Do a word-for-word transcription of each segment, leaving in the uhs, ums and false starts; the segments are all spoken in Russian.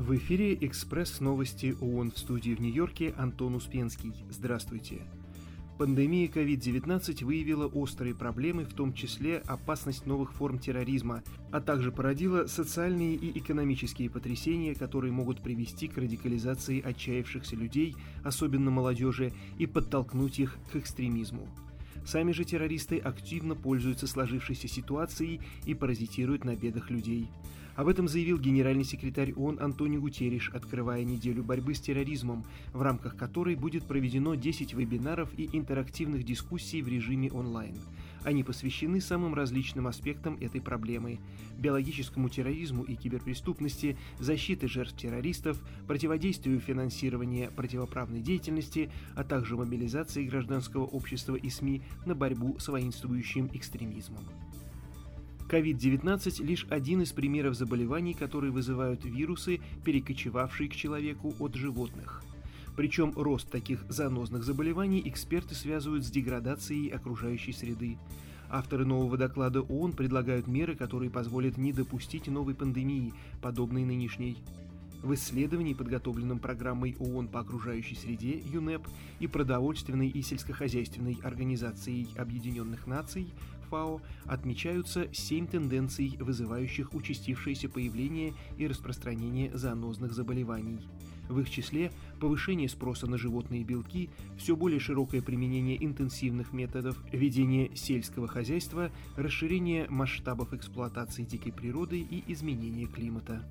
В эфире «Экспресс-новости ООН», в студии в Нью-Йорке Антон Успенский. Здравствуйте. Пандемия ковид девятнадцать выявила острые проблемы, в том числе опасность новых форм терроризма, а также породила социальные и экономические потрясения, которые могут привести к радикализации отчаявшихся людей, особенно молодежи, и подтолкнуть их к экстремизму. Сами же террористы активно пользуются сложившейся ситуацией и паразитируют на бедах людей. Об этом заявил генеральный секретарь ООН Антонио Гутерриш, открывая неделю борьбы с терроризмом, в рамках которой будет проведено десять вебинаров и интерактивных дискуссий в режиме онлайн. Они посвящены самым различным аспектам этой проблемы – биологическому терроризму и киберпреступности, защите жертв террористов, противодействию финансирования противоправной деятельности, а также мобилизации гражданского общества и СМИ на борьбу с воинствующим экстремизмом. ковид девятнадцать – лишь один из примеров заболеваний, которые вызывают вирусы, перекочевавшие к человеку от животных. Причем рост таких занозных заболеваний эксперты связывают с деградацией окружающей среды. Авторы нового доклада ООН предлагают меры, которые позволят не допустить новой пандемии, подобной нынешней. В исследовании, подготовленном программой ООН по окружающей среде ЮНЕП и Продовольственной и сельскохозяйственной организацией Объединенных Наций ФАО, отмечаются семь тенденций, вызывающих участившееся появление и распространение зоонозных заболеваний. В их числе повышение спроса на животные белки, все более широкое применение интенсивных методов ведения сельского хозяйства, расширение масштабов эксплуатации дикой природы и изменение климата.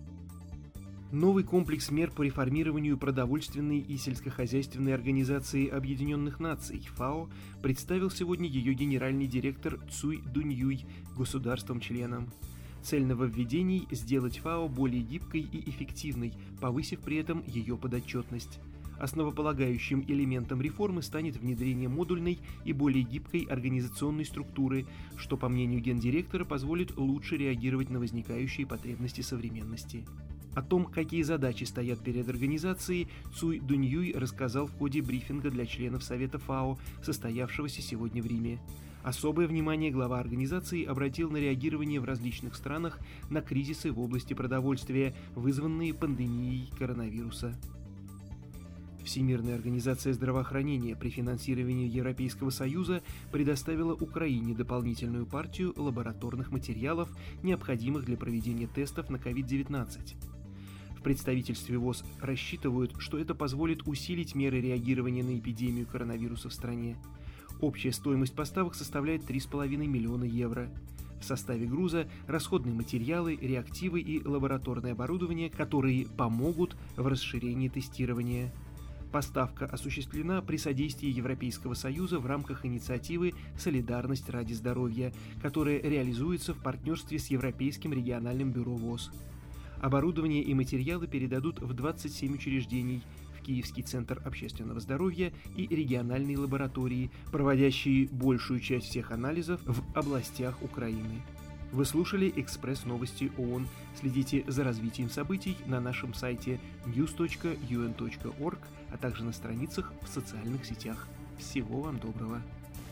Новый комплекс мер по реформированию Продовольственной и сельскохозяйственной организации Объединенных Наций ФАО представил сегодня ее генеральный директор Цуй Дуньюй государствам-членам. Цель нововведений – сделать ФАО более гибкой и эффективной, повысив при этом ее подотчетность. Основополагающим элементом реформы станет внедрение модульной и более гибкой организационной структуры, что, по мнению гендиректора, позволит лучше реагировать на возникающие потребности современности. О том, какие задачи стоят перед организацией, Цуй Дуньюй рассказал в ходе брифинга для членов Совета ФАО, состоявшегося сегодня в Риме. Особое внимание глава организации обратил на реагирование в различных странах на кризисы в области продовольствия, вызванные пандемией коронавируса. Всемирная организация здравоохранения при финансировании Европейского Союза предоставила Украине дополнительную партию лабораторных материалов, необходимых для проведения тестов на ковид девятнадцать. В представительстве ВОЗ рассчитывают, что это позволит усилить меры реагирования на эпидемию коронавируса в стране. Общая стоимость поставок составляет три с половиной миллиона евро. В составе груза расходные материалы, реактивы и лабораторное оборудование, которые помогут в расширении тестирования. Поставка осуществлена при содействии Европейского Союза в рамках инициативы «Солидарность ради здоровья», которая реализуется в партнерстве с Европейским региональным бюро ВОЗ. Оборудование и материалы передадут в двадцать семь учреждений, в Киевский центр общественного здоровья и региональные лаборатории, проводящие большую часть всех анализов в областях Украины. Вы слушали «Экспресс-новости ООН». Следите за развитием событий на нашем сайте ньюс точка ю эн точка орг, а также на страницах в социальных сетях. Всего вам доброго!